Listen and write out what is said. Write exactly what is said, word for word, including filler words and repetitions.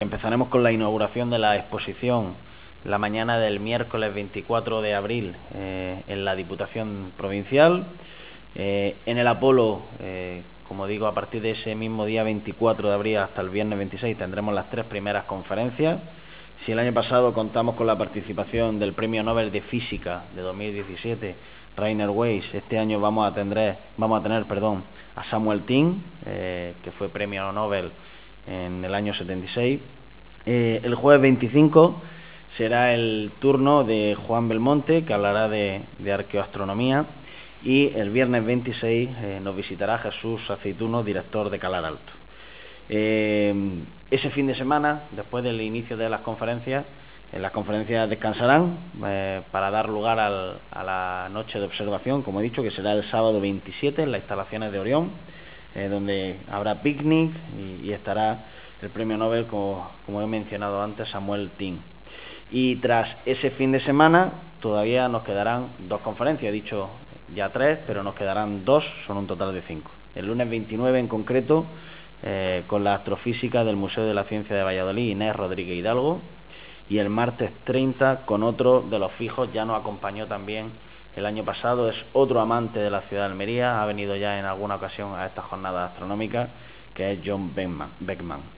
Empezaremos con la inauguración de la exposición la mañana del miércoles veinticuatro de abril eh, en la Diputación Provincial. Eh, en el Apolo, eh, como digo, a partir de ese mismo día veinticuatro de abril hasta el viernes veintiséis tendremos las tres primeras conferencias. Si el año pasado contamos con la participación del Premio Nobel de Física de dos mil diecisiete, Rainer Weiss, este año vamos a tener, vamos a tener perdón, a Samuel Ting, eh, que fue Premio Nobel en el año setenta y seis. Eh, el jueves veinticinco será el turno de Juan Belmonte, que hablará de, de arqueoastronomía, y el viernes veintiséis eh, nos visitará Jesús Aceituno, director de Calar Alto. Eh, ese fin de semana, después del inicio de las conferencias, eh, las conferencias descansarán eh, para dar lugar al, a la noche de observación, como he dicho, que será el sábado veintisiete en las instalaciones de Orión, eh, donde habrá picnic y, y estará el premio Nobel, como, como he mencionado antes, Samuel Ting. Y tras ese fin de semana todavía nos quedarán dos conferencias, he dicho ya tres, pero nos quedarán dos, son un total de cinco. El lunes veintinueve en concreto, eh, con la astrofísica del Museo de la Ciencia de Valladolid, Inés Rodríguez Hidalgo, y el martes treinta con otro de los fijos, ya nos acompañó también el año pasado, es otro amante de la ciudad de Almería, ha venido ya en alguna ocasión a estas jornadas astronómicas, que es John Beckman.